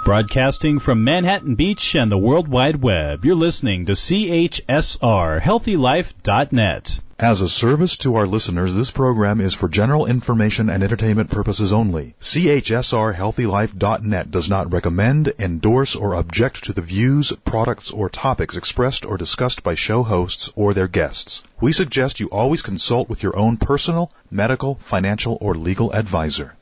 Broadcasting from Manhattan Beach and the World Wide Web, you're listening to CHSR, HealthyLife.net. As a service to our listeners, this program is for general information and entertainment purposes only. CHSR HealthyLife.net does not recommend, endorse, or object to the views, products, or topics expressed or discussed by show hosts or their guests. We suggest you always consult with your own personal, medical, financial, or legal advisor.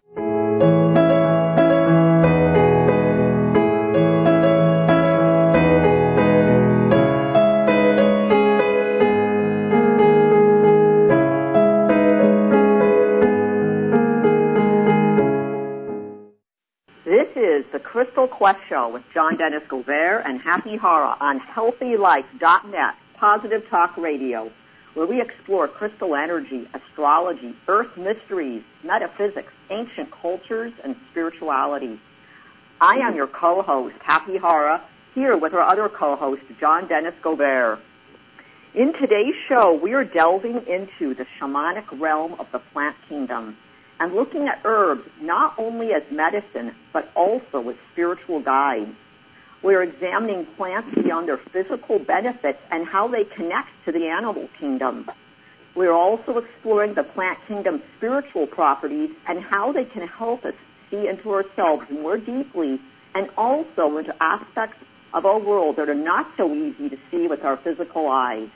The Crystal Quest Show with John Dennis Gobert and Happy Hara on HealthyLife.net, Positive Talk Radio, where we explore crystal energy, astrology, earth mysteries, metaphysics, ancient cultures, and spirituality. I am your co-host, Happy Hara, here with our other co-host, John Dennis Gobert. In today's show, we are delving into the shamanic realm of the plant kingdom and looking at herbs not only as medicine, but also as spiritual guides. We're examining plants beyond their physical benefits and how they connect to the animal kingdom. We're also exploring the plant kingdom's spiritual properties and how they can help us see into ourselves more deeply and also into aspects of our world that are not so easy to see with our physical eyes.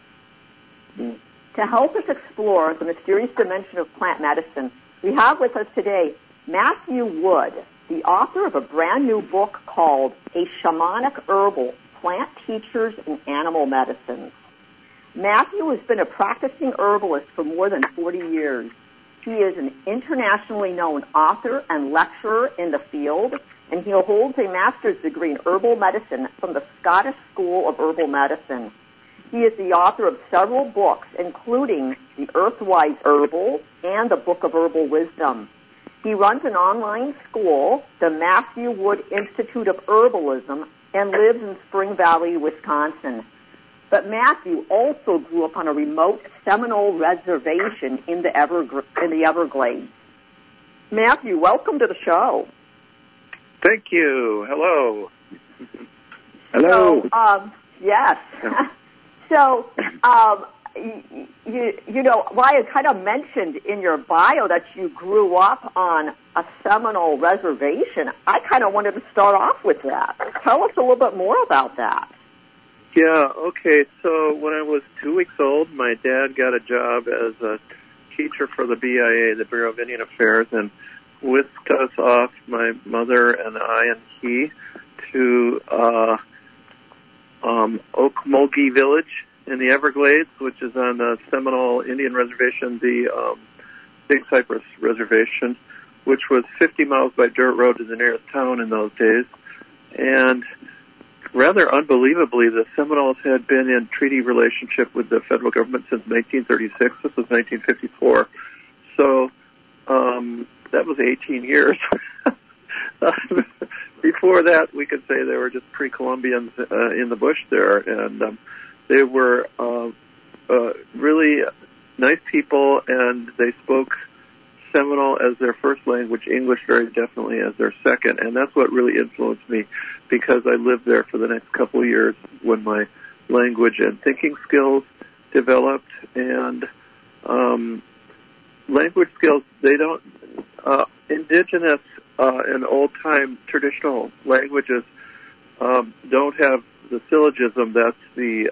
To help us explore the mysterious dimension of plant medicine, we have with us today Matthew Wood, the author of a brand new book called A Shamanic Herbal, Plant Teachers in Animal Medicine. Matthew has been a practicing herbalist for more than 40 years. He is an internationally known author and lecturer in the field, and he holds a master's degree in herbal medicine from the Scottish School of Herbal Medicine. He is the author of several books, including The Earthwise Herbal and the Book of Herbal Wisdom. He runs an online school, the Matthew Wood Institute of Herbalism, and lives in Spring Valley, Wisconsin. But Matthew also grew up on a remote Seminole reservation in the Everglades. Matthew, welcome to the show. Thank you. Hello. Hello. So, yes. So, you know, Ryan kind of mentioned in your bio that you grew up on a Seminole reservation. I kind of wanted to start off with that. Tell us a little bit more about that. Yeah, okay. So when I was 2 weeks old, my dad got a job as a teacher for the BIA, the Bureau of Indian Affairs, and whisked us off, my mother and I and he, to Okmulgee Village in the Everglades, which is on the Seminole Indian Reservation, the Big Cypress Reservation, which was 50 miles by dirt road to the nearest town in those days. And rather unbelievably, the Seminoles had been in treaty relationship with the federal government since 1936. This was 1954. So that was 18 years. Before that, we could say they were just pre-Columbians in the bush there, and they were really nice people, and they spoke Seminole as their first language, English very definitely as their second, and that's what really influenced me, because I lived there for the next couple of years when my language and thinking skills developed, and language skills, they don't, indigenous and old-time traditional languages don't have the syllogism. That's the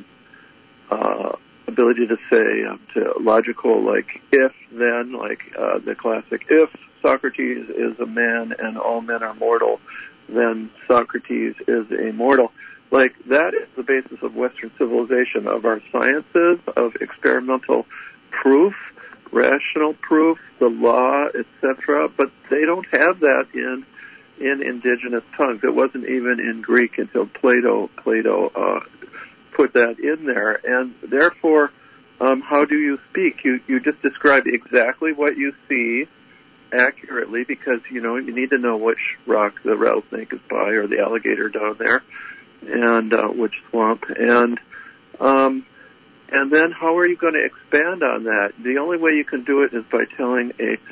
ability to say to logical, like if, then, like the classic, if Socrates is a man and all men are mortal, then Socrates is immortal. Like that is the basis of Western civilization, of our sciences, of experimental proof, rational proof, the law, etc. But they don't have that in indigenous tongues. It wasn't even in Greek until Plato put that in there. And therefore, how do you speak? You just describe exactly what you see accurately, because, you know, you need to know which rock the rattlesnake is by, or the alligator down there, and which swamp. And then how are you going to expand on that? The only way you can do it is by telling a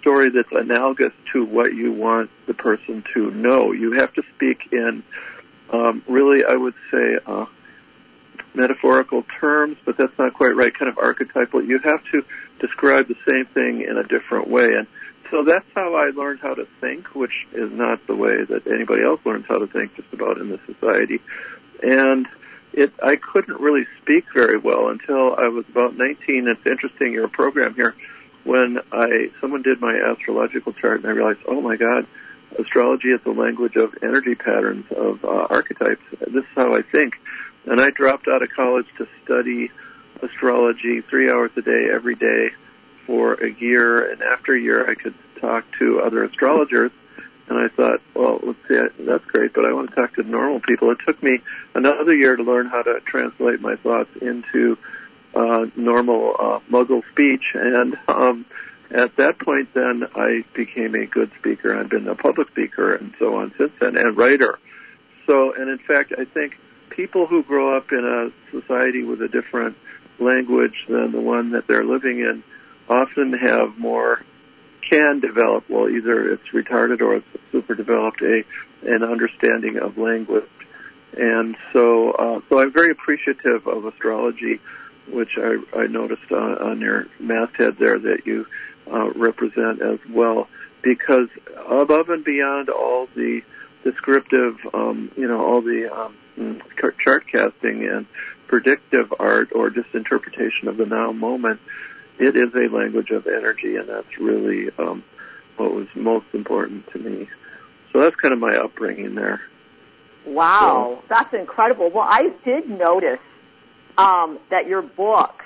story that's analogous to what you want the person to know. You have to speak in really, I would say, metaphorical terms, but that's not quite right, kind of archetypal. You have to describe the same thing in a different way. And so that's how I learned how to think, which is not the way that anybody else learns how to think just about in this society. And I couldn't really speak very well until I was about 19. It's interesting, your program here, when someone did my astrological chart, and I realized, oh my God, astrology is the language of energy patterns, of archetypes. This is how I think. And I dropped out of college to study astrology 3 hours a day, every day, for a year. And after a year, I could talk to other astrologers. And I thought, well, let's see, that's great, but I want to talk to normal people. It took me another year to learn how to translate my thoughts into normal Muggle speech. And at that point, then, I became a good speaker. I've been a public speaker and so on since then, and writer. So, and in fact, I think people who grow up in a society with a different language than the one that they're living in often have can develop, well, either it's retarded or it's super developed, an understanding of language. And so I'm very appreciative of astrology, which I noticed on your masthead there that you represent as well, because above and beyond all the descriptive, all the chart casting and predictive art or just interpretation of the now moment, it is a language of energy, and that's really what was most important to me. So that's kind of my upbringing there. Wow, that's incredible. Well, I did notice that your book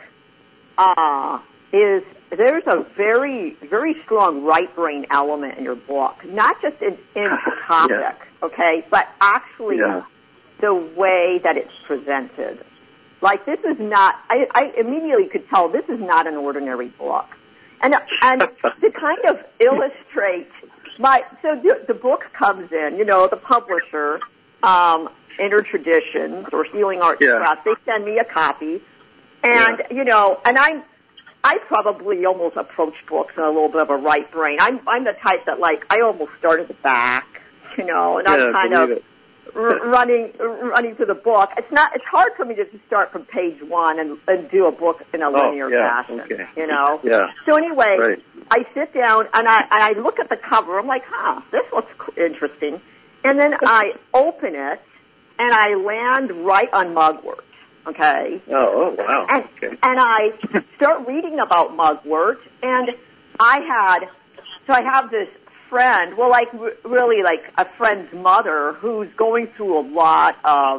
there's a very, very strong right brain element in your book, not just in the topic, okay, but actually the way that it's presented. Like, this is not, I immediately could tell this is not an ordinary book. And to kind of illustrate the book comes in, the publisher, Inner Traditions or Healing Arts Press, they send me a copy. And, and I probably almost approach books in a little bit of a right brain. I'm the type that, like, I almost start at the back, and I'm kind of running to the book. It's hard for me to just start from page one and do a book in a linear fashion, Yeah. So anyway, I sit down and I look at the cover. I'm like, this looks interesting. And then I open it and I land right on mugwort. Okay. Oh, wow. And I start reading about mugwort, and I have this friend, well, like, really, like, a friend's mother who's going through a lot of,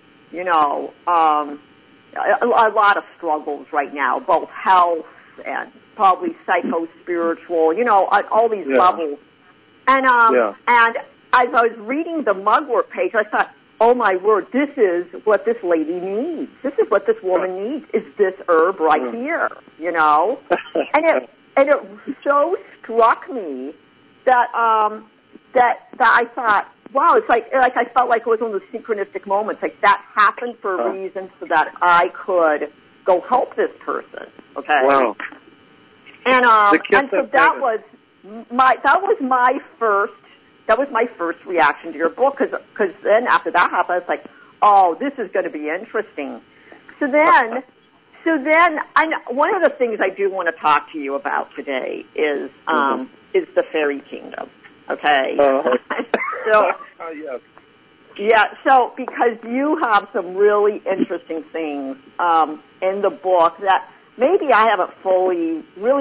a lot of struggles right now, both health and probably psycho-spiritual, on all these levels. And, and as I was reading the mugwort page, I thought, oh my word, this is what this lady needs. This is what this woman needs, is this herb right here, And it so struck me that I thought, wow, it's like I felt like it was one of those synchronistic moments. Like, that happened for a reason so that I could go help this person. Okay. Wow. And so that was my first reaction to your book, because then after that happened, I was like, oh, this is going to be interesting. So then, one of the things I do want to talk to you about today is the fairy kingdom. Okay. So because you have some really interesting things in the book that maybe I haven't fully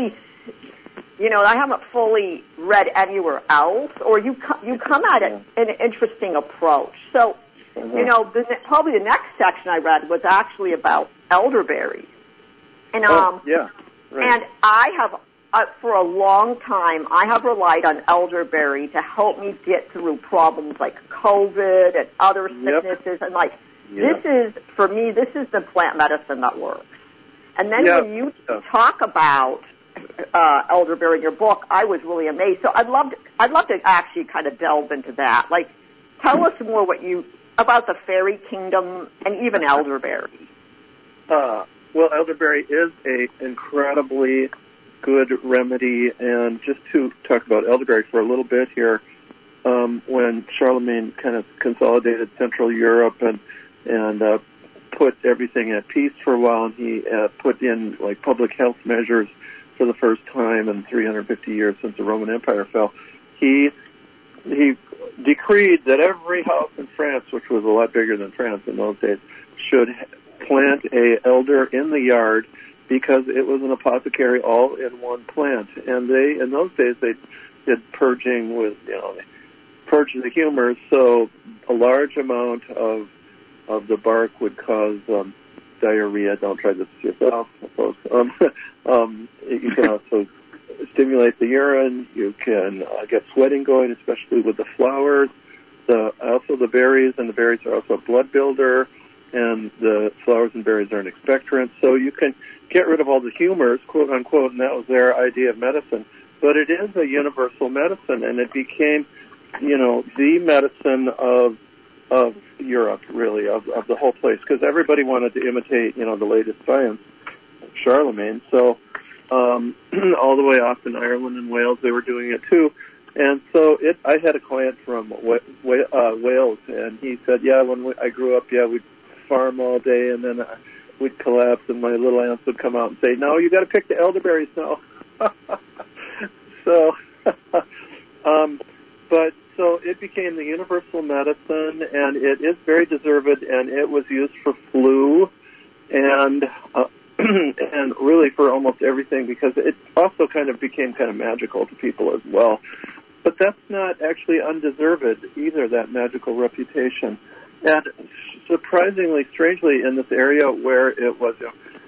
read anywhere else, or you come at it in an interesting approach. So, probably the next section I read was actually about elderberries. And, and I have, for a long time, I have relied on elderberry to help me get through problems like COVID and other sicknesses. And this is the plant medicine that works. And then when you talk about elderberry in your book, I was really amazed. So I'd love to actually kind of delve into that. Like, tell us more about the fairy kingdom and even elderberry. Well, elderberry is a incredibly good remedy. And just to talk about elderberry for a little bit here, when Charlemagne kind of consolidated Central Europe and put everything at peace for a while, and he put in like public health measures for the first time in 350 years since the Roman Empire fell, he decreed that every house in France, which was a lot bigger than France in those days, should plant a elder in the yard because it was an apothecary all in one plant. And they, in those days, they did purging with, purge the humors, so a large amount of the bark would cause diarrhea. Don't try this yourself, folks. You can also stimulate the urine. You can get sweating going, especially with the flowers. Also the berries, and the berries are also a blood builder, and the flowers and berries are an expectorant. So you can get rid of all the humors, quote unquote, and that was their idea of medicine. But it is a universal medicine, and it became, the medicine of Europe, really, of the whole place, because everybody wanted to imitate, the latest science, Charlemagne. So all the way off in Ireland and Wales, they were doing it too. And so I had a client from Wales, and he said, when I grew up, we'd farm all day, and then we'd collapse, and my little aunts would come out and say, no, you got to pick the elderberries now. So it became the universal medicine, and it is very deserved, and it was used for flu and really for almost everything, because it also kind of became kind of magical to people as well. But that's not actually undeserved either, that magical reputation. And surprisingly, strangely, in this area where it was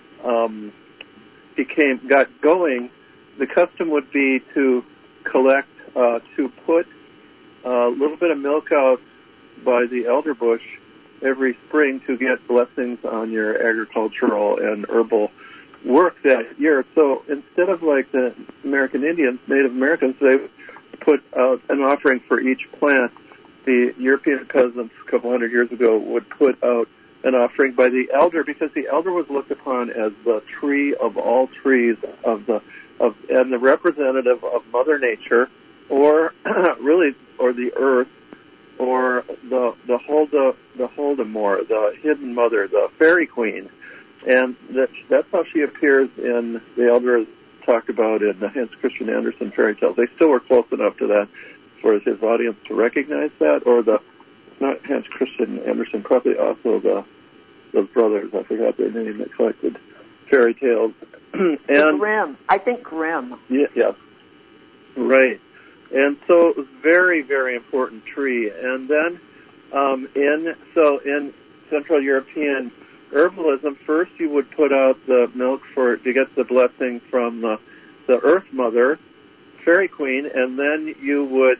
got going, the custom would be to collect, to put a little bit of milk out by the elder bush every spring to get blessings on your agricultural and herbal work that year. So instead of like the American Indians, Native Americans, they put out an offering for each plant. The European peasants a couple hundred years ago would put out an offering by the elder, because the elder was looked upon as the tree of all trees and the representative of Mother Nature, or really, or the earth, or the Holdemore, the hidden mother, the fairy queen. And that's how she appears in the elder is talked about in the Hans Christian Andersen fairy tales. They still were close enough to that for his audience to recognize that, or not Hans Christian Andersen, probably also those brothers, I forgot their name, that collected fairy tales. And Grimm. I think Grimm. Yes. Right. And so it was very, very important tree. And then in Central European herbalism, first you would put out the milk to get the blessing from the Earth Mother, Fairy Queen, and then you would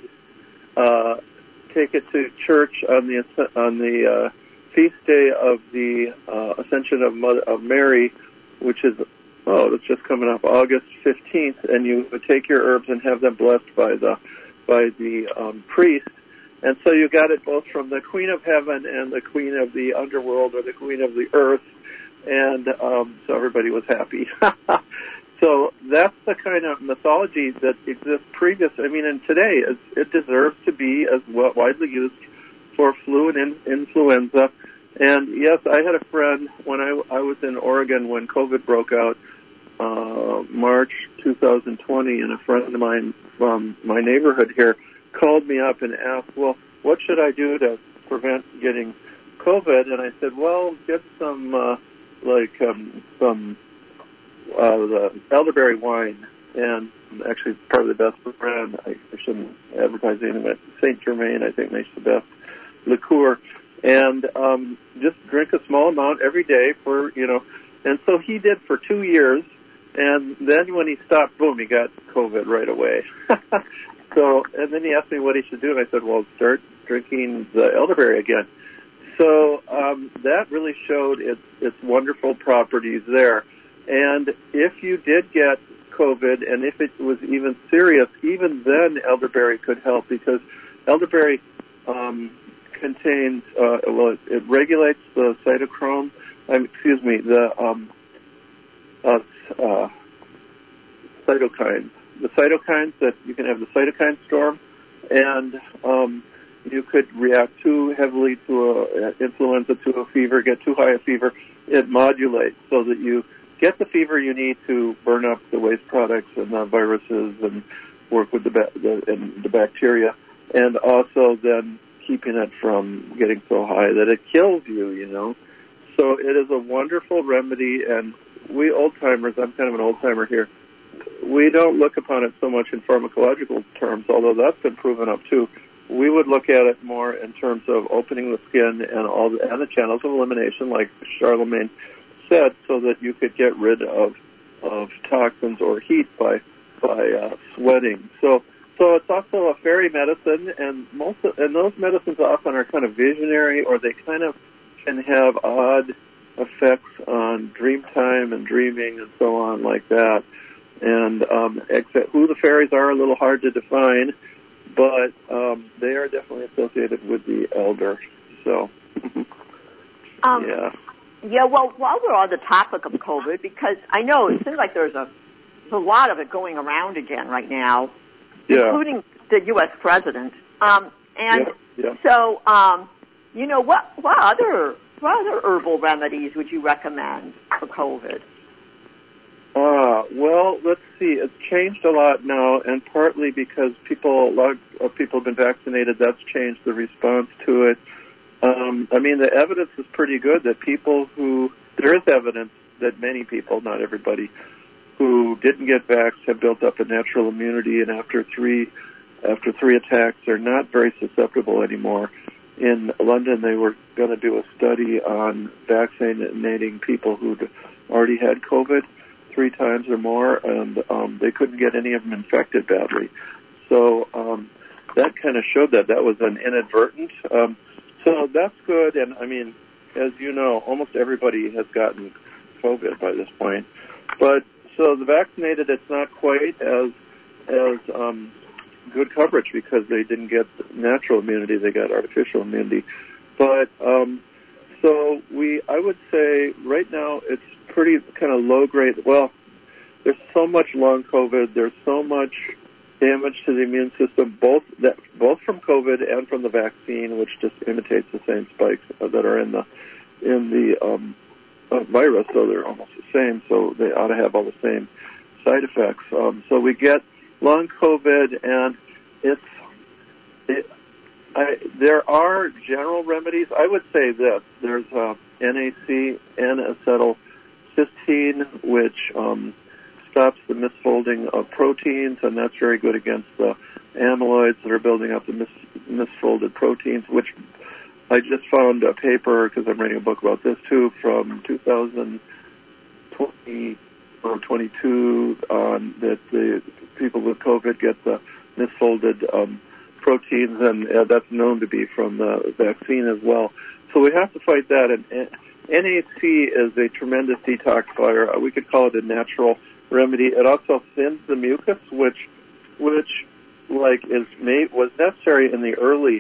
take it to church on the feast day of the Ascension of Mary, which is it's just coming up August 15th, and you would take your herbs and have them blessed by the priest. And so you got it both from the Queen of Heaven and the Queen of the Underworld, or the Queen of the Earth, and so everybody was happy. So that's the kind of mythology that exists and today it deserves to be as widely used for flu and influenza. And yes, I had a friend when I was in Oregon when COVID broke out, March 2020, and a friend of mine from my neighborhood here called me up and asked, well, what should I do to prevent getting COVID? And I said, well, get some the elderberry wine, and actually probably the best brand, I shouldn't advertise anything, but Saint Germain, I think, makes the best liqueur. And just drink a small amount every day and so he did for 2 years, and then when he stopped, boom, he got COVID right away. And then he asked me what he should do, and I said, well, start drinking the elderberry again. So that really showed its wonderful properties there. And if you did get COVID, and if it was even serious, even then elderberry could help, because elderberry contains, it regulates the cytochrome, cytokines. The cytokines that you can have the cytokine storm, and you could react too heavily to influenza, to a fever, get too high a fever. It modulates so that you get the fever you need to burn up the waste products and the viruses and work with the bacteria, and also then keeping it from getting so high that it kills you, you know. So it is a wonderful remedy, and we old-timers, I'm kind of an old-timer here, we don't look upon it so much in pharmacological terms, although that's been proven up too. We would look at it more in terms of opening the skin and the channels of elimination, like Charlemagne said, so that you could get rid of toxins or heat by sweating. So it's also a fairy medicine, and those medicines often are kind of visionary, or they kind of can have odd effects on dream time and dreaming and so on like that. And except who the fairies are a little hard to define, but they are definitely associated with the elder. So, yeah. Yeah, well, while we're on the topic of COVID, because I know it seems like there's a lot of it going around again right now, including the U.S. president. So, you know, what other herbal remedies would you recommend for COVID? Well, let's see. It's changed a lot now, and partly because a lot of people have been vaccinated, that's changed the response to it. I mean, the evidence is pretty good that there is evidence that many people, not everybody, who didn't get vaxxed have built up a natural immunity, and after three attacks, they're not very susceptible anymore. In London, they were going to do a study on vaccinating people who'd already had COVID 3 times or more, and they couldn't get any of them infected badly. So that kind of showed that was an inadvertent. So that's good, and I mean, as you know, almost everybody has gotten COVID by this point. But so the vaccinated, it's not quite as good coverage because they didn't get natural immunity; they got artificial immunity. But I would say right now it's pretty kind of low grade. Well, there's so much long COVID. There's so much damage to the immune system, both from COVID and from the vaccine, which just imitates the same spikes that are in the virus. So they're almost the same. So they ought to have all the same side effects. So we get long COVID, and there are general remedies. I would say this: there's NAC, N-acetylcysteine, which stops the misfolding of proteins, and that's very good against the amyloids that are building up the misfolded proteins, which I just found a paper, because I'm writing a book about this too, from 2020 or 22, that the people with COVID get the misfolded proteins, and that's known to be from the vaccine as well. So we have to fight that, and NAC is a tremendous detoxifier. We could call it a natural remedy. It also thins the mucus, which was necessary in the early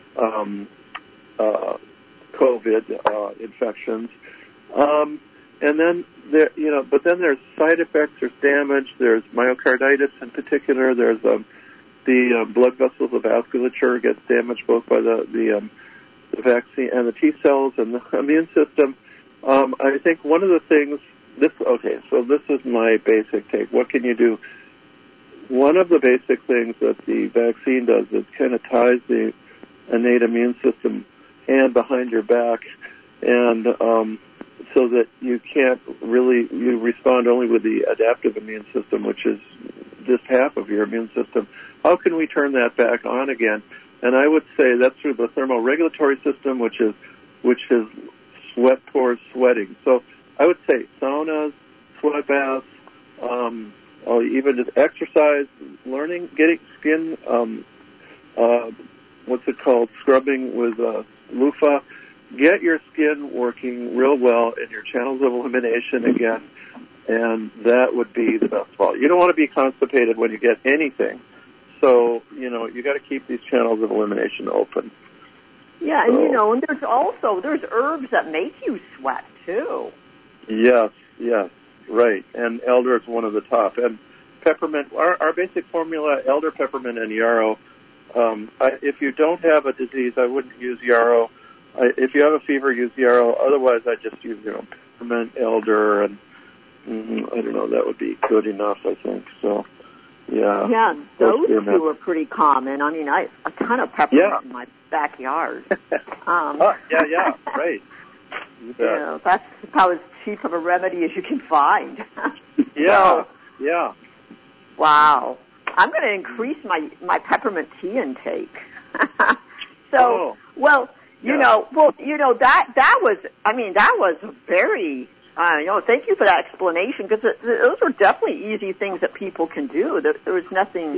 COVID infections. And then but then there's side effects. There's damage. There's myocarditis in particular. There's the blood vessels, the vasculature gets damaged both by the vaccine and the T cells and the immune system. I think one of the things. So this is my basic take. What can you do? One of the basic things that the vaccine does is kind of ties the innate immune system hand behind your back, and so that you respond only with the adaptive immune system, which is just half of your immune system. How can we turn that back on again? And I would say that's through the thermoregulatory system, which is sweat pores, sweating. So I would say saunas, sweat baths, or even just exercise, getting skin, scrubbing with loofah. Get your skin working real well in your channels of elimination again, and that would be the best of all. You don't want to be constipated when you get anything, so you got to keep these channels of elimination open. Yeah, and and there's herbs that make you sweat too. Yes, right. And elder is one of the top. And peppermint, our basic formula, elder, peppermint, and yarrow. If you don't have a disease, I wouldn't use yarrow. If you have a fever, use yarrow. Otherwise, I just use, peppermint, elder, and I don't know, that would be good enough, I think. So, yeah. Yeah, those two are pretty common. I mean, a ton of peppermint in my backyard. Right. That's about as cheap of a remedy as you can find. Yeah. Wow. I'm going to increase my peppermint tea intake. That was a very, thank you for that explanation, because those are definitely easy things that people can do. There was nothing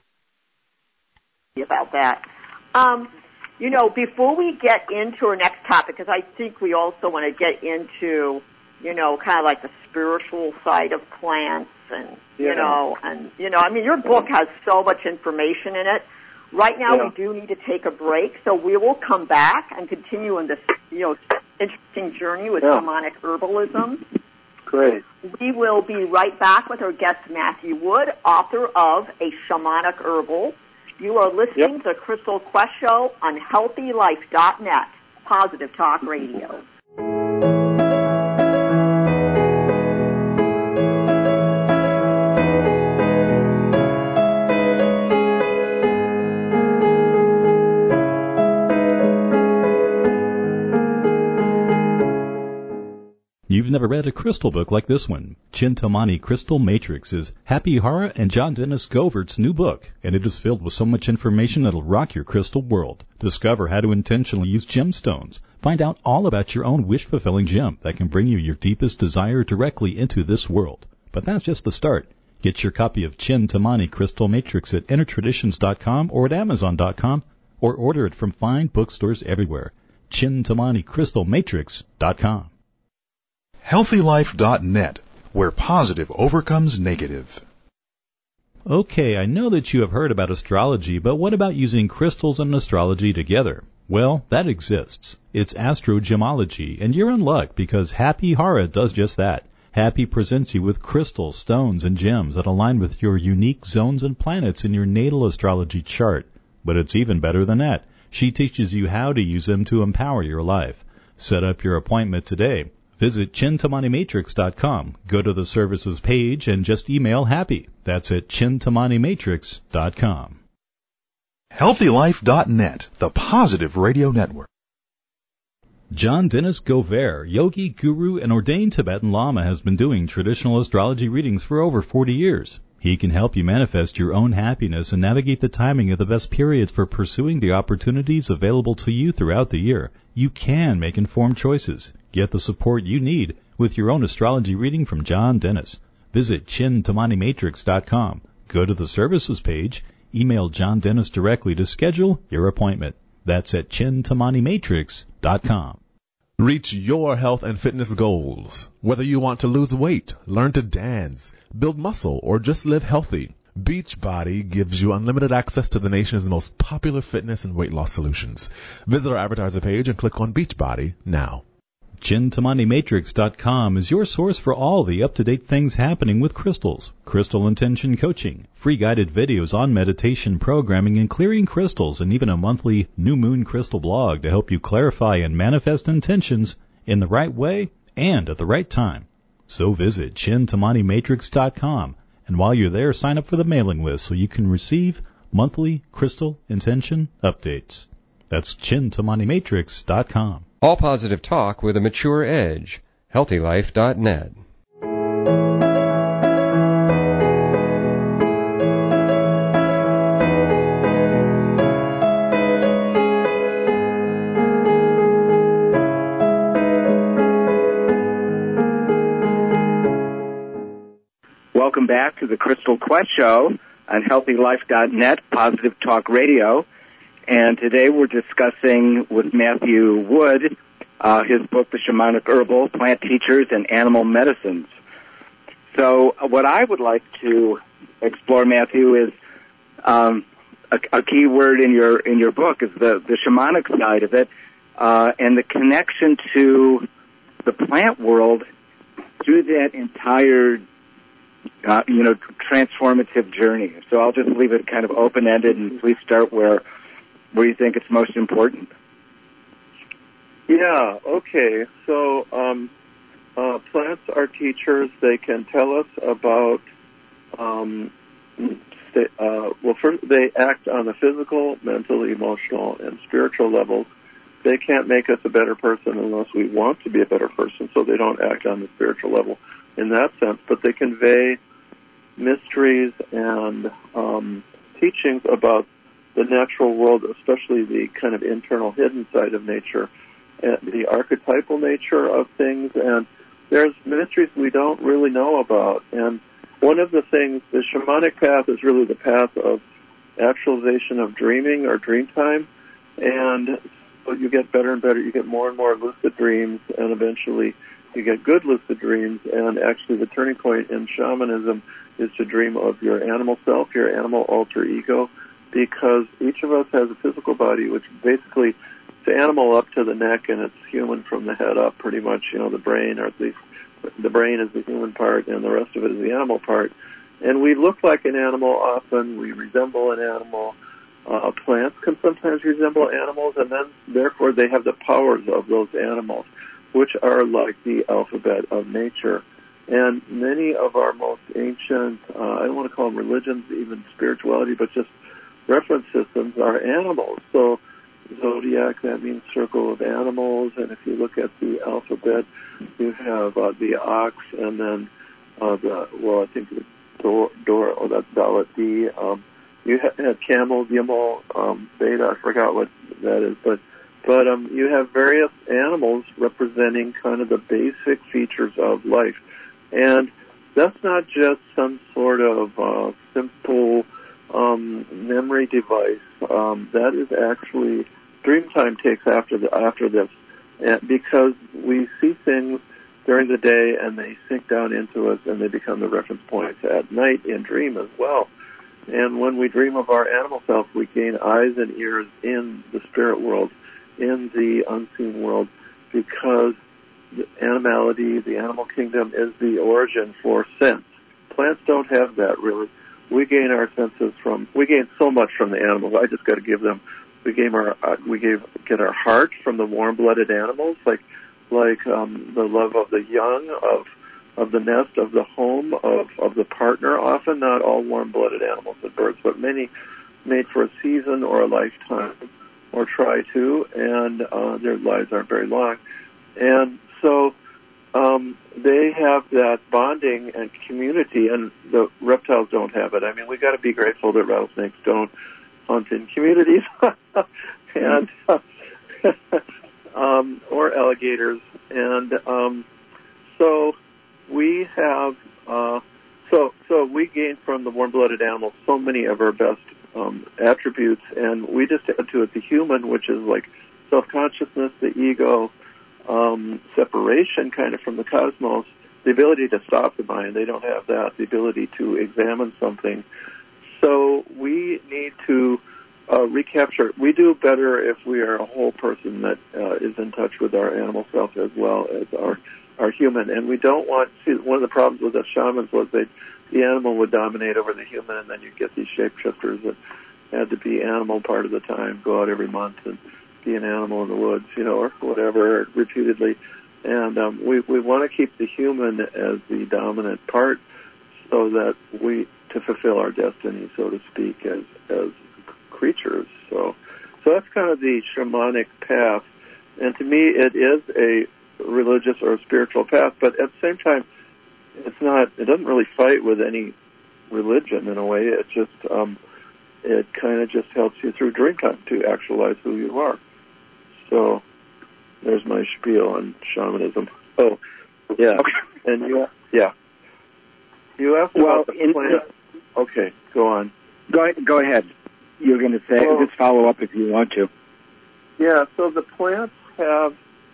about that. Before we get into our next topic, because I think we also want to get into, kind of like the spiritual side of plants and, your book has so much information in it. Right now we do need to take a break, so we will come back and continue on this, interesting journey with shamanic herbalism. Great. We will be right back with our guest, Matthew Wood, author of A Shamanic Herbal. You are listening to the Crystal Quest Show on HealthyLife.net, Positive Talk Radio. You've never read a crystal book like this one. Chintamani Crystal Matrix is Happy Hara and John Dennis Govert's new book, and it is filled with so much information that'll rock your crystal world. Discover how to intentionally use gemstones. Find out all about your own wish-fulfilling gem that can bring you your deepest desire directly into this world. But that's just the start. Get your copy of Chintamani Crystal Matrix at InnerTraditions.com or at Amazon.com, or order it from fine bookstores everywhere. ChintamaniCrystalMatrix.com. HealthyLife.net, where positive overcomes negative. Okay, I know that you have heard about astrology, but what about using crystals and astrology together? Well, that exists. It's astrogemology, and you're in luck because Happy Hara does just that. Happy presents you with crystals, stones, and gems that align with your unique zones and planets in your natal astrology chart. But it's even better than that. She teaches you how to use them to empower your life. Set up your appointment today. Visit ChintamaniMatrix.com. Go to the services page and just email Happy. That's at ChintamaniMatrix.com. HealthyLife.net, the positive radio network. John Dennis Govert, yogi, guru, and ordained Tibetan Lama, has been doing traditional astrology readings for over 40 years. He can help you manifest your own happiness and navigate the timing of the best periods for pursuing the opportunities available to you throughout the year. You can make informed choices. Get the support you need with your own astrology reading from John Dennis. Visit ChintamaniMatrix.com. Go to the services page. Email John Dennis directly to schedule your appointment. That's at ChintamaniMatrix.com. Reach your health and fitness goals. Whether you want to lose weight, learn to dance, build muscle, or just live healthy, Beachbody gives you unlimited access to the nation's most popular fitness and weight loss solutions. Visit our advertiser page and click on Beachbody now. ChintamaniMatrix.com is your source for all the up-to-date things happening with crystals, crystal intention coaching, free guided videos on meditation programming and clearing crystals, and even a monthly New Moon Crystal blog to help you clarify and manifest intentions in the right way and at the right time. So visit ChintamaniMatrix.com, and while you're there, sign up for the mailing list so you can receive monthly crystal intention updates. That's ChintamaniMatrix.com. All positive talk with a mature edge. HealthyLife.net. Welcome back to the Crystal Quest Show on HealthyLife.net, Positive Talk Radio. And today we're discussing with Matthew Wood his book, The Shamanic Herbal, Plant Teachers and Animal Medicines. So what I would like to explore, Matthew, is a key word in your book is the shamanic side of it and the connection to the plant world through that entire transformative journey. So I'll just leave it kind of open-ended, and please start where you think it's most important. Yeah, okay. So plants are teachers. They can tell us about, first they act on the physical, mental, emotional, and spiritual levels. They can't make us a better person unless we want to be a better person, so they don't act on the spiritual level in that sense. But they convey mysteries and teachings about the natural world, especially the kind of internal hidden side of nature, the archetypal nature of things, and there's mysteries we don't really know about. And one of the things, the shamanic path is really the path of actualization of dreaming or dream time, and so you get better and better. You get more and more lucid dreams, and eventually you get good lucid dreams. And actually the turning point in shamanism is to dream of your animal self, your animal alter ego, because each of us has a physical body, which basically it's animal up to the neck, and it's human from the head up, pretty much. The brain, or at least the brain is the human part, and the rest of it is the animal part. And we look like an animal often. We resemble an animal. Plants can sometimes resemble animals, and then, therefore, they have the powers of those animals, which are like the alphabet of nature. And many of our most ancient, I don't want to call them religions, even spirituality, but just reference systems are animals. So zodiac, that means circle of animals, and if you look at the alphabet, you have the ox, and then I think the that's Dalet D. You have camel, Gimel, Beta, I forgot what that is, but you have various animals representing kind of the basic features of life. And that's not just some sort of simple memory device. That is actually Dreamtime takes after this, because we see things during the day and they sink down into us and they become the reference points at night in dream as well. And when we dream of our animal self, we gain eyes and ears in the spirit world, in the unseen world, because the animality, the animal kingdom, is the origin for sense. Plants don't have that, really. We gain our senses we gain so much from the animals. I just got to give them. We get our heart from the warm-blooded animals, like the love of the young, of the nest, of the home, of the partner. Often, not all warm-blooded animals and birds, but many made for a season or a lifetime, or try to, and their lives aren't very long. And so they have that bonding and community, and the reptiles don't have it. I mean, we got to be grateful that rattlesnakes don't hunt in communities, and or alligators, and so we have so we gain from the warm-blooded animals so many of our best attributes, and we just add to it the human, which is like self-consciousness, the ego, separation kind of from the cosmos, the ability to stop the mind. They don't have that, the ability to examine something. So we need to recapture. We do better if we are a whole person that is in touch with our animal self as well as our human. And we don't want, see, one of the problems with the shamans was the animal would dominate over the human, and then you get these shapeshifters that had to be animal part of the time, go out every month and be an animal in the woods, or whatever, repeatedly. And we want to keep the human as the dominant part, so that to fulfill our destiny, so to speak, as creatures. So that's kind of the shamanic path. And to me, it is a religious or a spiritual path, but at the same time, it doesn't really fight with any religion in a way. It just, it kind of just helps you through dreamtime to actualize who you are. So there's my spiel on shamanism. Oh, yeah. Okay. And you asked about the plant. Okay, go on. Go ahead. You're going to say, just follow up if you want to. Yeah, so the plants have,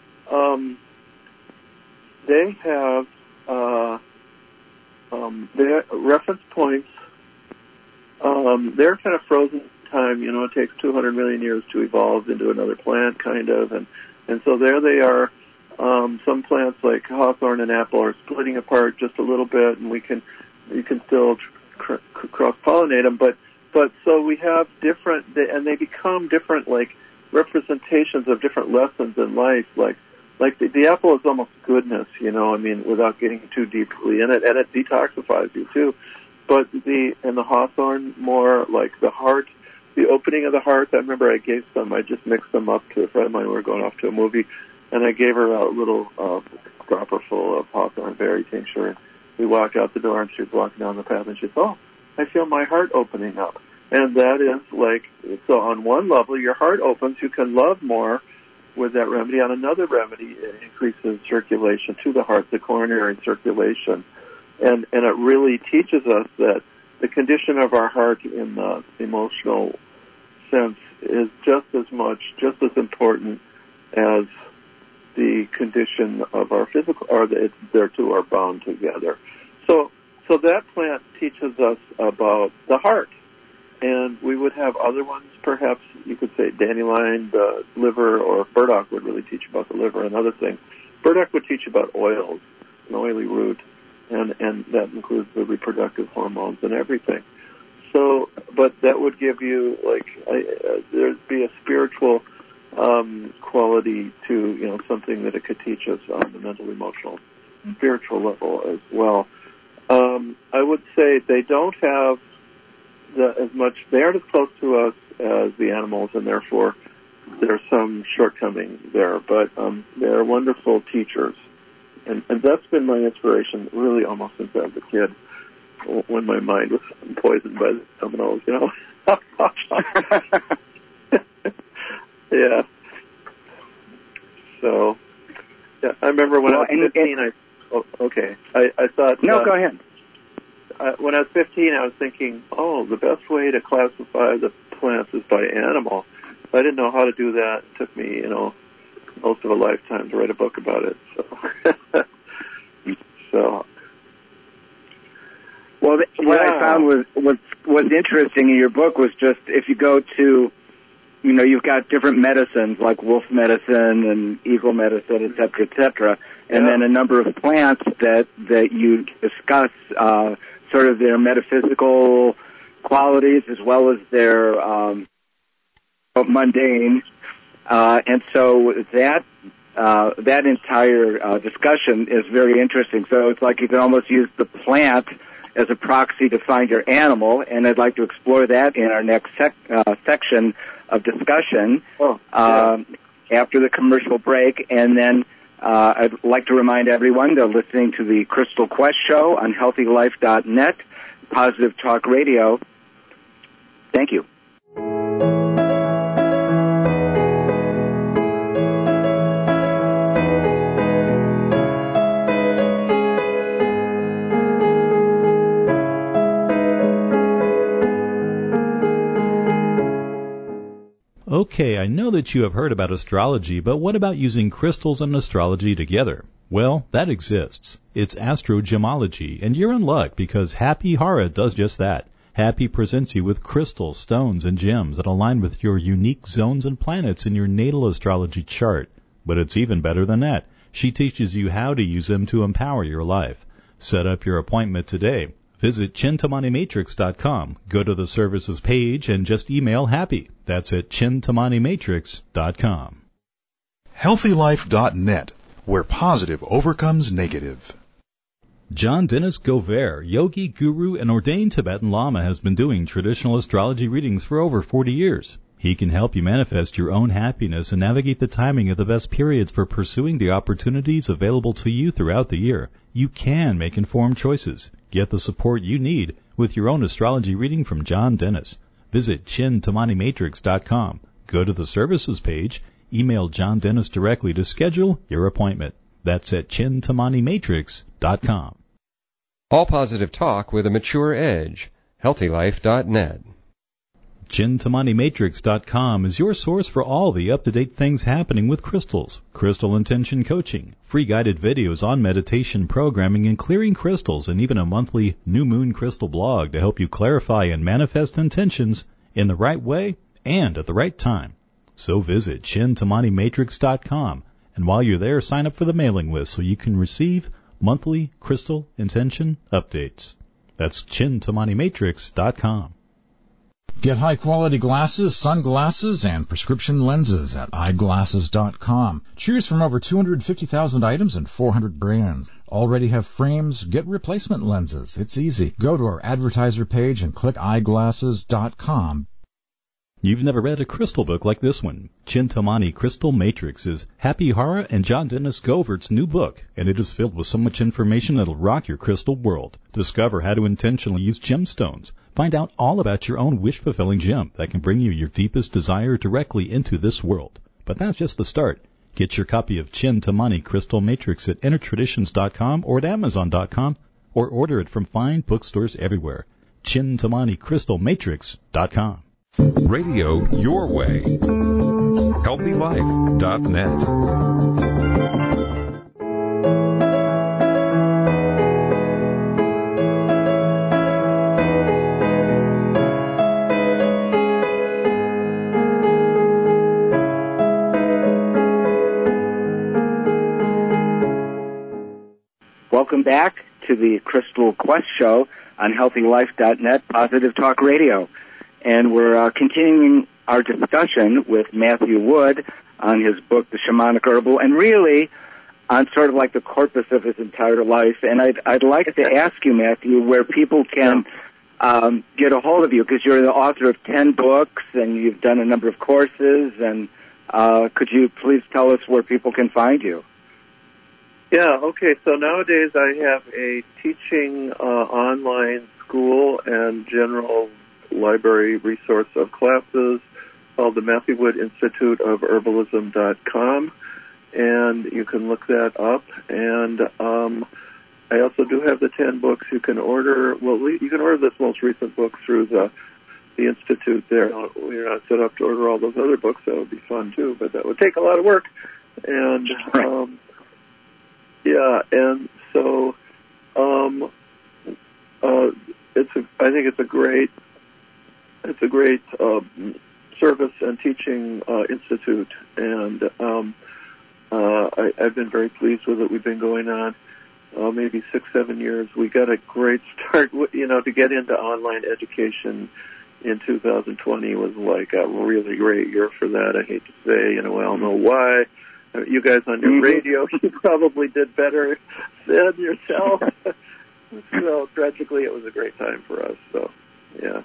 their reference points, they're kind of frozen in time. It takes 200 million years to evolve into another plant, kind of, and so there they are. Some plants like hawthorn and apple are splitting apart just a little bit, and we can you can still cross-pollinate them, but so we have different, and they become different, like, representations of different lessons in life, like the apple is almost goodness, without getting too deeply in it, and it detoxifies you too. But the hawthorn, more like the heart, the opening of the heart. I remember I just mixed them up to a friend of mine. We were going off to a movie, and I gave her a little dropper full of hawthorn berry tincture. And we walked out the door, and she was walking down the path, and she said, "Oh, I feel my heart opening up." And that is like, so on one level, your heart opens, you can love more with that remedy. On another remedy, it increases circulation to the heart, the coronary circulation. And it really teaches us that the condition of our heart in the emotional sense is just as important as the condition of our physical, or their two are bound together. So that plant teaches us about the heart. And we would have other ones, perhaps you could say dandelion, the liver, or burdock would really teach about the liver and other things. Burdock would teach about oils, an oily root, and that includes the reproductive hormones and everything. So, but that would give you, there'd be a spiritual quality to, something that it could teach us on the mental, emotional, spiritual level as well. I would say they don't have they aren't as close to us as the animals, and therefore there's some shortcoming there, but they're wonderful teachers. And that's been my inspiration really almost since I was a kid, when my mind was poisoned by the Seminoles, Yeah. So, yeah, I remember when I was 15, I thought... No, go ahead. When I was 15, I was thinking, the best way to classify the plants is by animal. I didn't know how to do that. It took me, most of a lifetime to write a book about it. Well, what I found was interesting in your book was just, if you go to, you've got different medicines like wolf medicine and eagle medicine, et cetera, and then a number of plants that you discuss, sort of their metaphysical qualities as well as their mundane, and so that entire discussion is very interesting. So it's like you can almost use the plant as a proxy to find your animal, and I'd like to explore that in our next section of discussion after the commercial break. And then I'd like to remind everyone they're listening to the Crystal Quest Show on HealthyLife.net, Positive Talk Radio. Thank you. Okay, I know that you have heard about astrology, but what about using crystals and astrology together? Well, that exists. It's astrogemology, and you're in luck because Happy Hara does just that. Happy presents you with crystals, stones, and gems that align with your unique zones and planets in your natal astrology chart. But it's even better than that. She teaches you how to use them to empower your life. Set up your appointment today. Visit ChintamaniMatrix.com. Go to the services page and just email Happy. That's at ChintamaniMatrix.com. HealthyLife.net, where positive overcomes negative. John Dennis Gover, yogi, guru, and ordained Tibetan Lama, has been doing traditional astrology readings for over 40 years. He can help you manifest your own happiness and navigate the timing of the best periods for pursuing the opportunities available to you throughout the year. You can make informed choices. Get the support you need with your own astrology reading from John Dennis. Visit ChintamaniMatrix.com. Go to the services page. Email John Dennis directly to schedule your appointment. That's at ChintamaniMatrix.com. All positive talk with a mature edge. HealthyLife.net. ChintamaniMatrix.com is your source for all the up-to-date things happening with crystals, crystal intention coaching, free guided videos on meditation programming and clearing crystals, and even a monthly new moon crystal blog to help you clarify and manifest intentions in the right way and at the right time. So visit ChintamaniMatrix.com, and while you're there, sign up for the mailing list so you can receive monthly crystal intention updates. That's chintamanimatrix.com. Get high-quality glasses, sunglasses, and prescription lenses at eyeglasses.com. Choose from over 250,000 items and 400 brands. Already have frames? Get replacement lenses. It's easy. Go to our advertiser page and click eyeglasses.com. You've never read a crystal book like this one. Chintamani Crystal Matrix is Happy Hara and John Dennis Govert's new book, and it is filled with so much information that'll rock your crystal world. Discover how to intentionally use gemstones. Find out all about your own wish-fulfilling gem that can bring you your deepest desire directly into this world. But that's just the start. Get your copy of Chintamani Crystal Matrix at InnerTraditions.com or at Amazon.com, or order it from fine bookstores everywhere. ChintamaniCrystalMatrix.com. Radio your way. HealthyLife.net. Welcome back to the Crystal Quest Show on HealthyLife.net, Positive Talk Radio. And we're continuing our discussion with Matthew Wood on his book, The Shamanic Herbal, and really on sort of like the corpus of his entire life. And I'd like to ask you, Matthew, where people can get a hold of you, because you're the author of 10 books and you've done a number of courses. And could you please tell us where people can find you? Yeah, okay. So nowadays I have a teaching online school and general library resource of classes called the Matthew Wood Institute of Herbalism.com, and you can look that up. And I also do have the 10 books you can order. Well, you can order this most recent book through the Institute there. We're not set up to order all those other books. That would be fun too, but that would take a lot of work. And yeah, and so I think it's a great service and teaching institute, and I've been very pleased with it. We've been going on maybe 6-7 years. We got a great start, to get into online education in 2020 was like a really great year for that. I hate to say, I don't know why. You guys on your radio, you probably did better than yourself. So tragically, it was a great time for us. So, yeah.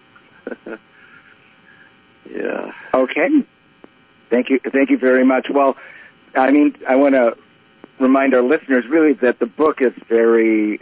Yeah. Okay. Thank you very much. Well, I want to remind our listeners really that the book is very,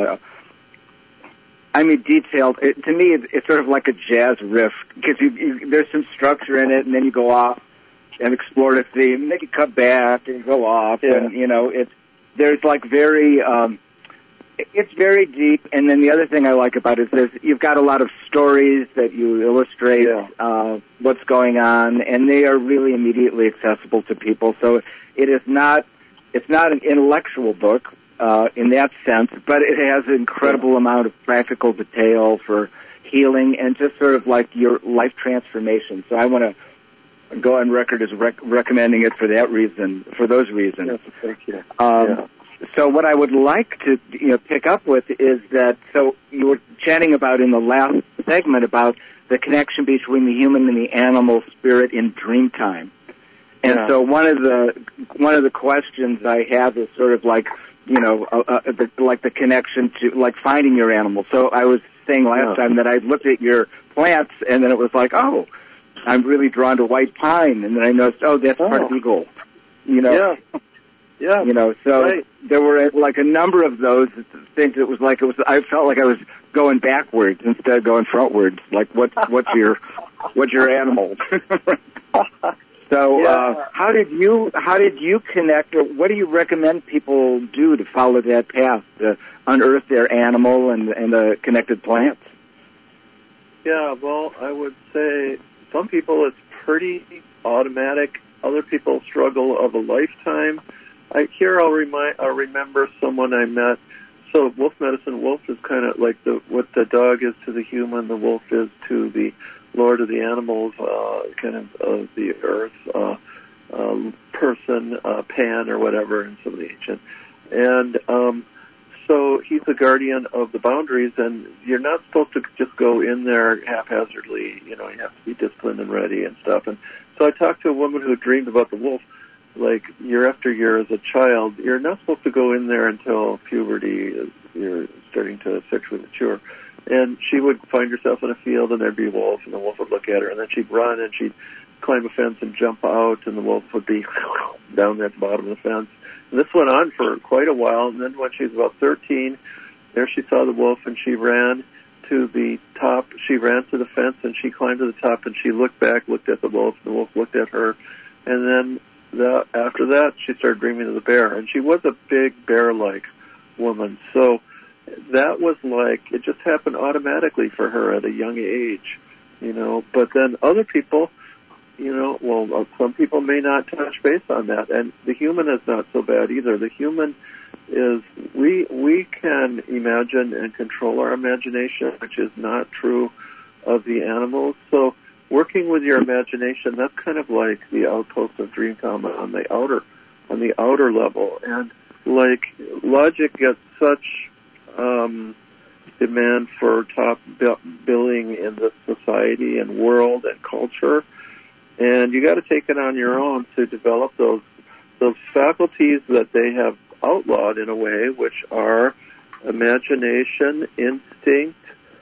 detailed. To me, it's sort of like a jazz riff, because there's some structure in it, and then you go off and explore the theme, and then you cut back and go off, and there's like very. It's very deep, and then the other thing I like about it is you've got a lot of stories that you illustrate what's going on, and they are really immediately accessible to people. So it's not an intellectual book in that sense, but it has an incredible amount of practical detail for healing and just sort of like your life transformation. So I want to go on record as recommending it for that reason, for those reasons. Yes, thank you. So what I would like to pick up with is that, so you were chatting about in the last segment about the connection between the human and the animal spirit in dream time. And so one of the questions I have is sort of like, like the connection to like finding your animal. So I was saying last time that I looked at your plants, and then it was like, oh, I'm really drawn to white pine, and then I noticed, oh, that's part eagle. Yeah. So there were like a number of those things. I felt like I was going backwards instead of going frontwards. Like, what's your animal? So, how did you connect, or what do you recommend people do to follow that path to unearth their animal and the connected plants? Yeah, well, I would say some people it's pretty automatic. Other people struggle of a lifetime. I'll remember someone I met. So wolf medicine, wolf is kind of like what the dog is to the human, the wolf is to the lord of the animals, kind of the earth, person, Pan or whatever in some of the ancient. And so he's the guardian of the boundaries, and you're not supposed to just go in there haphazardly. You know, you have to be disciplined and ready and stuff. And so I talked to a woman who dreamed about the wolf, like year after year as a child. You're not supposed to go in there until puberty. You're starting to sexually mature. And she would find herself in a field, and there'd be a wolf, and the wolf would look at her, and then she'd run, and she'd climb a fence and jump out, and the wolf would be down there at the bottom of the fence. And this went on for quite a while, and then when she was about 13, there she saw the wolf, and she ran to the top. She ran to the fence, and she climbed to the top, and she looked back, looked at the wolf, and the wolf looked at her. And then after that, she started dreaming of the bear, and she was a big bear-like woman. So that was like, it just happened automatically for her at a young age, you know. But then other people, you know, well, some people may not touch base on that, and the human is not so bad either. The human is, we can imagine and control our imagination, which is not true of the animals. So working with your imagination, that's kind of like the outpost of Dreamtime on the outer level. And like logic gets such demand for top billing in this society and world and culture, and you got to take it on your own to develop those faculties that they have outlawed in a way, which are imagination, instinct.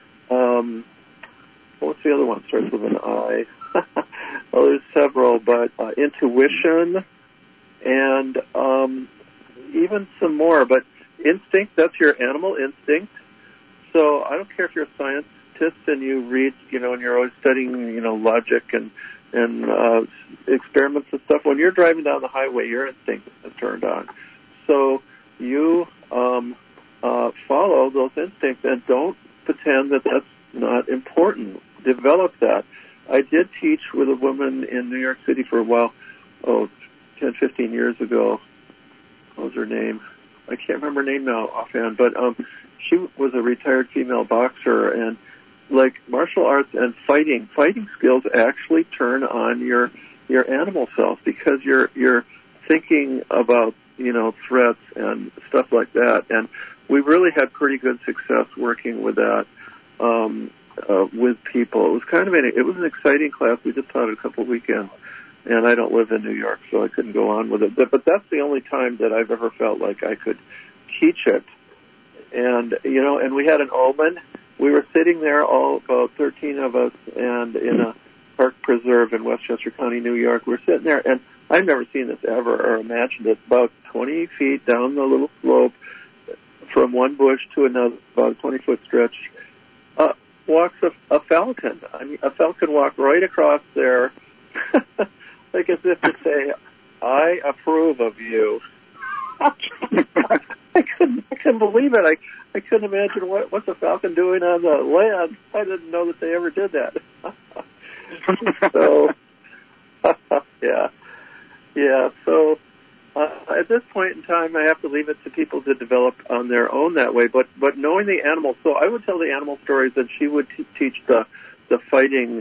What's the other one? Starts with an I. Well, there's several, but intuition and even some more. But instinct, that's your animal instinct. So I don't care if you're a scientist and you read, you know, and you're always studying, you know, logic and experiments and stuff. When you're driving down the highway, your instinct is turned on. So you follow those instincts and don't pretend that that's not important. Develop that. I did teach with a woman in New York City for a while, 10, 15 years ago. What was her name? I can't remember her name now offhand, but she was a retired female boxer, and like martial arts and fighting skills actually turn on your animal self, because you're thinking about, you know, threats and stuff like that. And we really had pretty good success working with that with people. It was kind of it was an exciting class. We just taught it a couple of weekends, and I don't live in New York, so I couldn't go on with it. But that's the only time that I've ever felt like I could teach it. And, you know, and we had an omen. We were sitting there, all about 13 of us, and in a park preserve in Westchester County, New York. We're sitting there, and I've never seen this ever or imagined it. About 20 feet down the little slope from one bush to another, about a 20-foot stretch, walks a falcon. I mean, a falcon walked right across there, like as if to say, I approve of you. I couldn't believe it. I couldn't imagine what's a falcon doing on the land. I didn't know that they ever did that. So, yeah. So at this point in time, I have to leave it to people to develop on their own that way. But knowing the animals, so I would tell the animal stories, and she would teach the fighting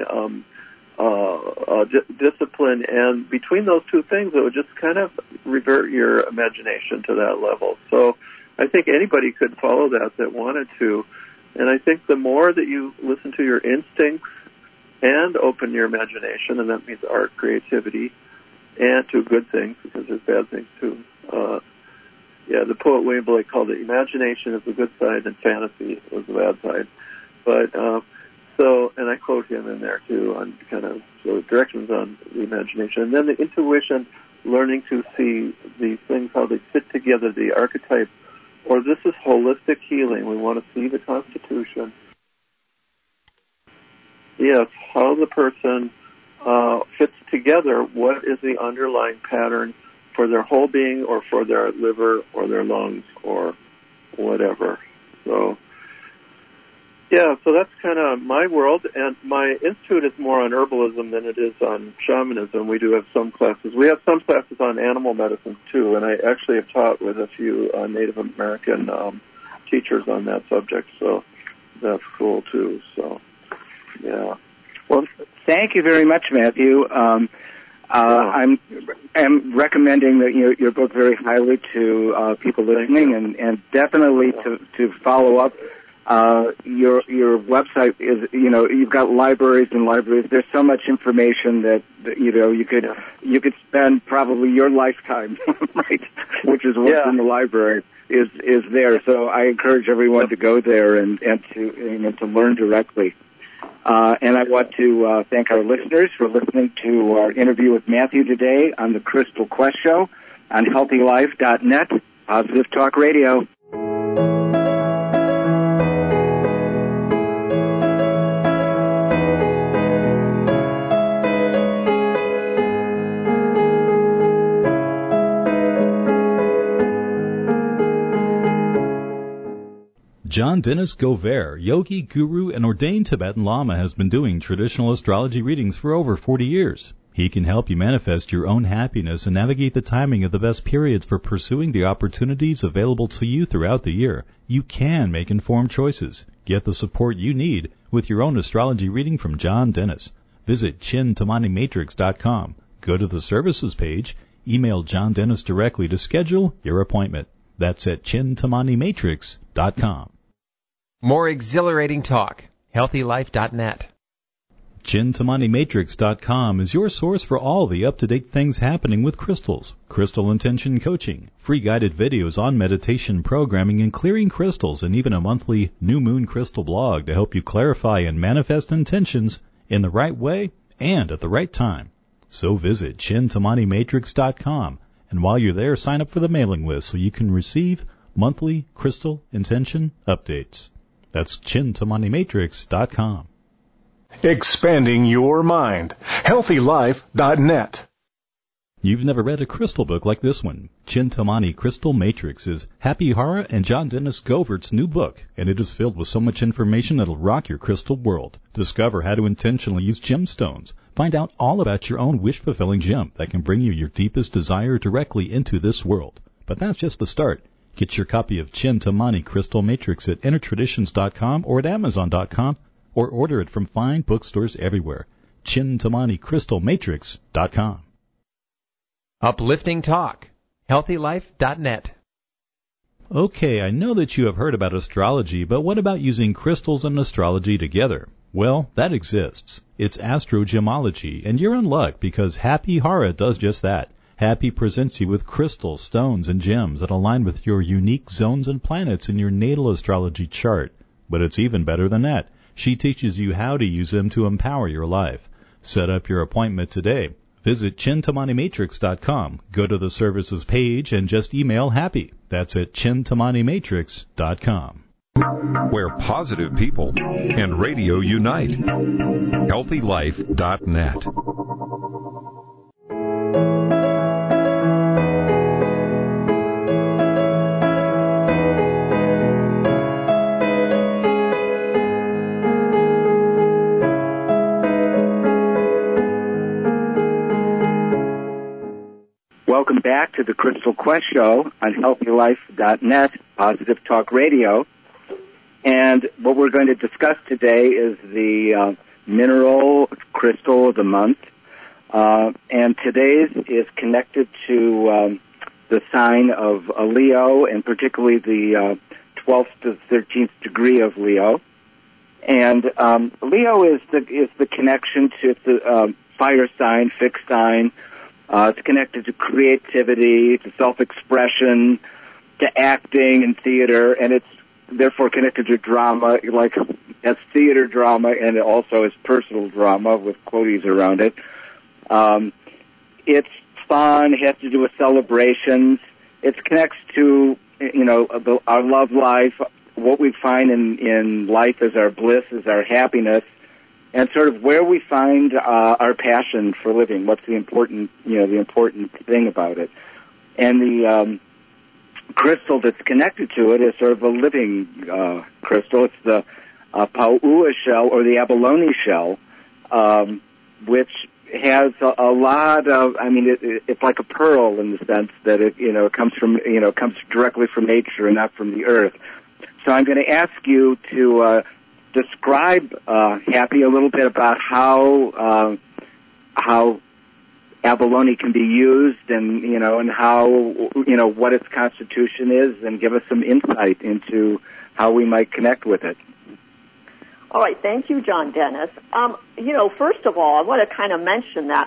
discipline, and between those two things, it would just kind of revert your imagination to that level. So I think anybody could follow that wanted to, and I think the more that you listen to your instincts and open your imagination, and that means art, creativity, and to good things, because there's bad things too. The poet William Blake called it imagination is the good side and fantasy was the bad side. But so, and I quote him in there too on kind of directions on the imagination. And then the intuition, learning to see these things, how they fit together, the archetypes, or this is holistic healing. We want to see the constitution. Yes, how the person fits together, what is the underlying pattern for their whole being or for their liver or their lungs or whatever. So, yeah, so that's kind of my world, and my institute is more on herbalism than it is on shamanism. We do have some classes. We have some classes on animal medicine, too, and I actually have taught with a few Native American teachers on that subject, so that's cool, too. So, yeah. Well, thank you very much, Matthew. I'm recommending that your book very highly to people listening, and definitely to follow up. Your website is, you've got libraries and libraries. There's so much information that you could spend probably your lifetime, right? Which is what's in the library is there. So I encourage everyone to go there and to learn directly. And I want to thank our listeners for listening to our interview with Matthew today on the Crystal Quest Show on HealthyLife.net, Positive Talk Radio. John Dennis Gover, yogi, guru, and ordained Tibetan Lama, has been doing traditional astrology readings for over 40 years. He can help you manifest your own happiness and navigate the timing of the best periods for pursuing the opportunities available to you throughout the year. You can make informed choices. Get the support you need with your own astrology reading from John Dennis. Visit ChinTamaniMatrix.com. Go to the services page. Email John Dennis directly to schedule your appointment. That's at ChinTamaniMatrix.com. More exhilarating talk. HealthyLife.net. ChinTamaniMatrix.com is your source for all the up-to-date things happening with crystals, crystal intention coaching, free guided videos on meditation programming and clearing crystals, and even a monthly New Moon Crystal blog to help you clarify and manifest intentions in the right way and at the right time. So visit ChinTamaniMatrix.com, and while you're there, sign up for the mailing list so you can receive monthly crystal intention updates. That's ChinTamaniMatrix.com. Expanding your mind. HealthyLife.net. You've never read a crystal book like this one. Chintamani Crystal Matrix is Happy Hara and John Dennis Govert's new book, and it is filled with so much information that'll rock your crystal world. Discover how to intentionally use gemstones. Find out all about your own wish-fulfilling gem that can bring you your deepest desire directly into this world. But that's just the start. Get your copy of Chintamani Crystal Matrix at InnerTraditions.com or at Amazon.com, or order it from fine bookstores everywhere. ChintamaniCrystalMatrix.com. Uplifting talk. HealthyLife.net. Okay, I know that you have heard about astrology, but what about using crystals and astrology together? Well, that exists. It's astrogemology, and you're in luck because Happy Hara does just that. Happy presents you with crystals, stones, and gems that align with your unique zones and planets in your natal astrology chart. But it's even better than that. She teaches you how to use them to empower your life. Set up your appointment today. Visit ChinTamaniMatrix.com. Go to the services page and just email Happy. That's at ChinTamaniMatrix.com. Where positive people and radio unite. HealthyLife.net. Welcome back to the Crystal Quest Show on HealthyLife.net, Positive Talk Radio. And what we're going to discuss today is the mineral crystal of the month. And today's is connected to the sign of Leo, and particularly the 12th to 13th degree of Leo. And Leo is the connection to the fire sign, fixed sign. It's connected to creativity, to self-expression, to acting and theater, and it's therefore connected to drama, like as theater drama and also as personal drama with quotes around it. It's fun, it has to do with celebrations. It connects to, our love life, what we find in life as our bliss, as our happiness, and sort of where we find our passion for living. What's the important thing about it? And the crystal that's connected to it is sort of a living crystal. It's the Pau'ua shell, or the abalone shell, which has a lot of. I mean, it's like a pearl in the sense that it comes directly from nature and not from the earth. So I'm going to ask you to describe Happy a little bit about how abalone can be used, and and how what its constitution is, and give us some insight into how we might connect with it. All right, thank you, John Dennis. First of all, I want to kind of mention that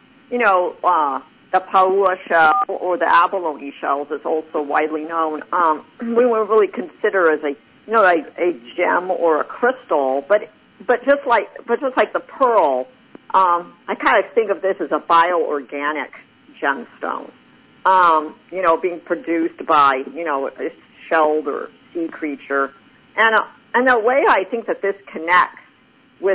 the paua shell or the abalone shells is also widely known. We wouldn't really consider as a gem or a crystal, but just like the pearl, I kind of think of this as a bioorganic gemstone. Being produced by a shelled or sea creature, and the way I think that this connects with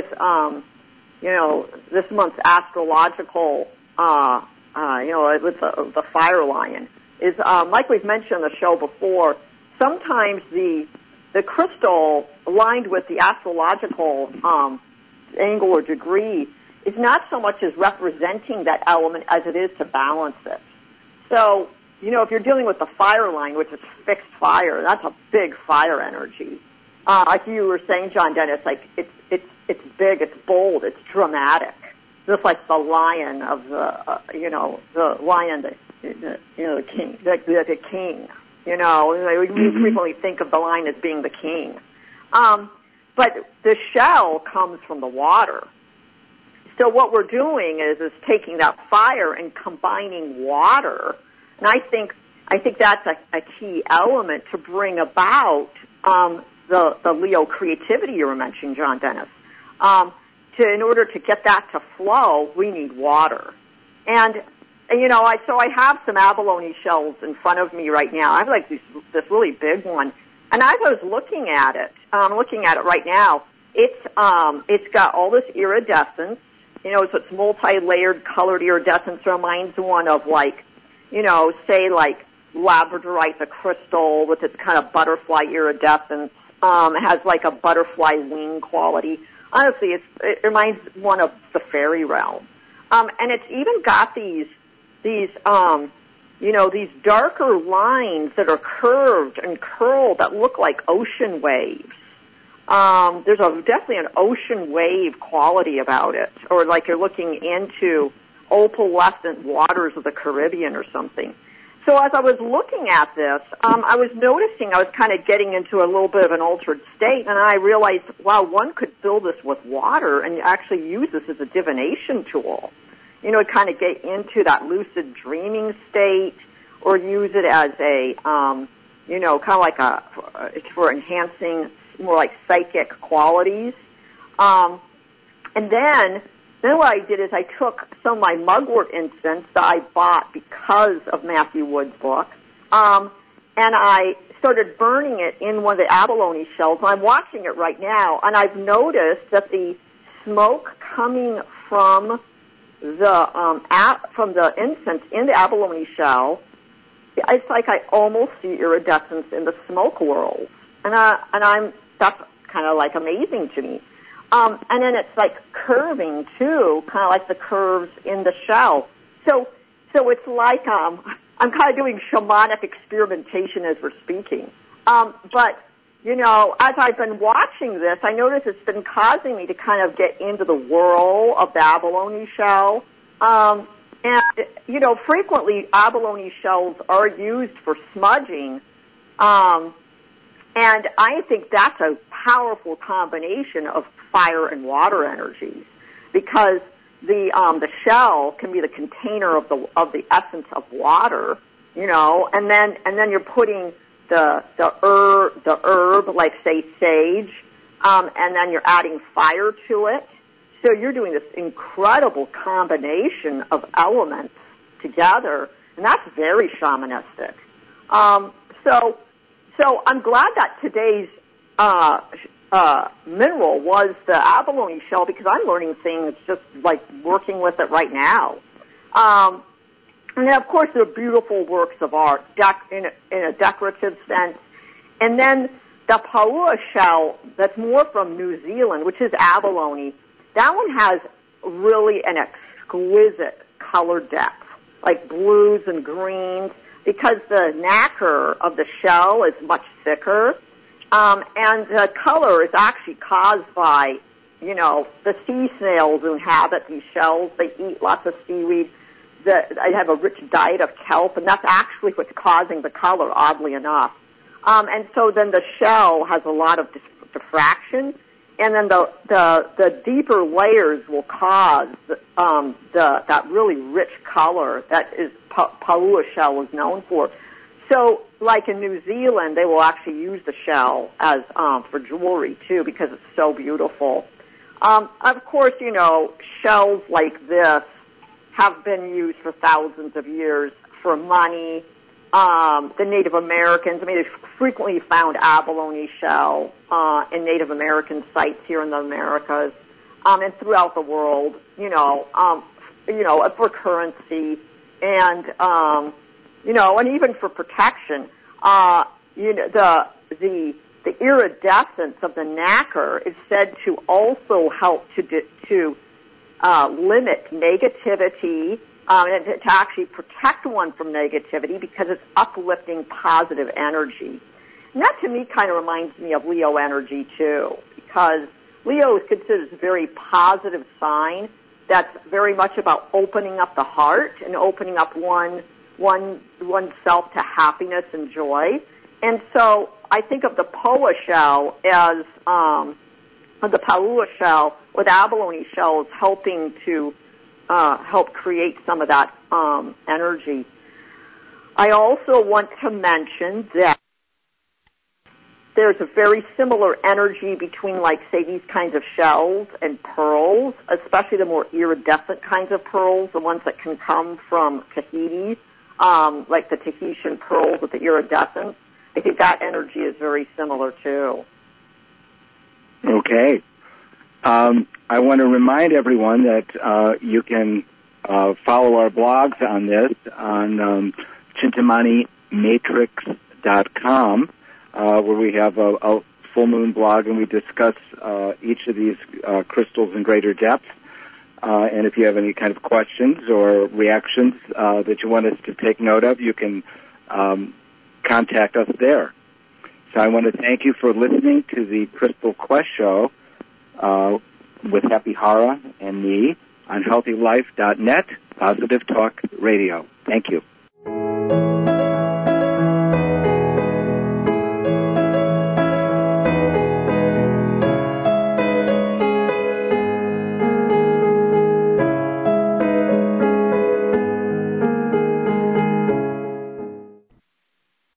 this month's astrological with the fire lion is like we've mentioned on the show before. Sometimes the crystal aligned with the astrological angle or degree is not so much as representing that element as it is to balance it. So, if you're dealing with the fire line, which is fixed fire, that's a big fire energy. Like you were saying, John Dennis, like it's big, it's bold, it's dramatic. Just like the lion of the lion, the king, the king. We frequently think of the lion as being the king. But the shell comes from the water. So what we're doing is taking that fire and combining water, and I think that's a key element to bring about the Leo creativity you were mentioning, John Dennis. In order to get that to flow, we need water. And I have some abalone shells in front of me right now. I have like this really big one, and I was looking at it. I'm looking at it right now. It's got all this iridescence. So it's multi-layered colored iridescence. Reminds one of say labradorite, the crystal with its kind of butterfly iridescence. It has like a butterfly wing quality. Honestly, it reminds one of the fairy realm. And it's even got these darker lines that are curved and curled that look like ocean waves. There's definitely an ocean wave quality about it, or like you're looking into opalescent waters of the Caribbean or something. So as I was looking at this, I was noticing I was kind of getting into a little bit of an altered state, and I realized, wow, one could fill this with water and actually use this as a divination tool. Kind of get into that lucid dreaming state, or use it as a, kind of like it's for enhancing more like psychic qualities. And then what I did is I took some of my mugwort incense that I bought because of Matthew Wood's book, and I started burning it in one of the abalone shells. And I'm watching it right now, and I've noticed that the smoke coming from the incense in the abalone shell, it's like I almost see iridescence in the smoke world, and that's kind of like amazing to me. And then it's like curving too, kind of like the curves in the shell. So it's like I'm kind of doing shamanic experimentation as we're speaking. But as I've been watching this, I notice it's been causing me to kind of get into the whirl of the abalone shell. And frequently abalone shells are used for smudging. And I think that's a powerful combination of fire and water energies, because the shell can be the container of the essence of water, and then you're putting the herb like say sage, and then you're adding fire to it. So you're doing this incredible combination of elements together, and that's very shamanistic. So I'm glad that today's mineral was the abalone shell, because I'm learning things just like working with it right now. And then, of course, there are beautiful works of art in a decorative sense. And then the paua shell, that's more from New Zealand, which is abalone, that one has really an exquisite color depth, like blues and greens, because the nacre of the shell is much thicker. And the color is actually caused by, the sea snails who inhabit these shells. They eat lots of seaweed. they have a rich diet of kelp, and that's actually what's causing the color, oddly enough. And so then the shell has a lot of diffraction, and then the deeper layers will cause that really rich color that is Paua shell is known for. So, like in New Zealand, they will actually use the shell as for jewelry too, because it's so beautiful. Of course, you know, shells like this have been used for thousands of years for money. The Native Americans, they frequently found abalone shell in Native American sites here in the Americas and throughout the world. For currency and and even for protection. The iridescence of the nacre is said to also help to limit negativity. And to actually protect one from negativity because it's uplifting positive energy. And that to me kind of reminds me of Leo energy too, because Leo is considered a very positive sign that's very much about opening up the heart and opening up oneself to happiness and joy. And so I think of the Paua shell as the Paua shell with abalone shells helping to help create some of that energy. I also want to mention that there's a very similar energy between, like, say, these kinds of shells and pearls, especially the more iridescent kinds of pearls, the ones that can come from Tahiti, like the Tahitian pearls with the iridescence. I think that energy is very similar, too. Okay. I want to remind everyone that you can follow our blogs on this on ChintamaniMatrix.com, where we have a full moon blog and we discuss each of these crystals in greater depth. And if you have any kind of questions or reactions that you want us to take note of, you can contact us there. So I want to thank you for listening to the Crystal Quest Show with Happy Hara and me on HealthyLife.net, Positive Talk Radio. Thank you.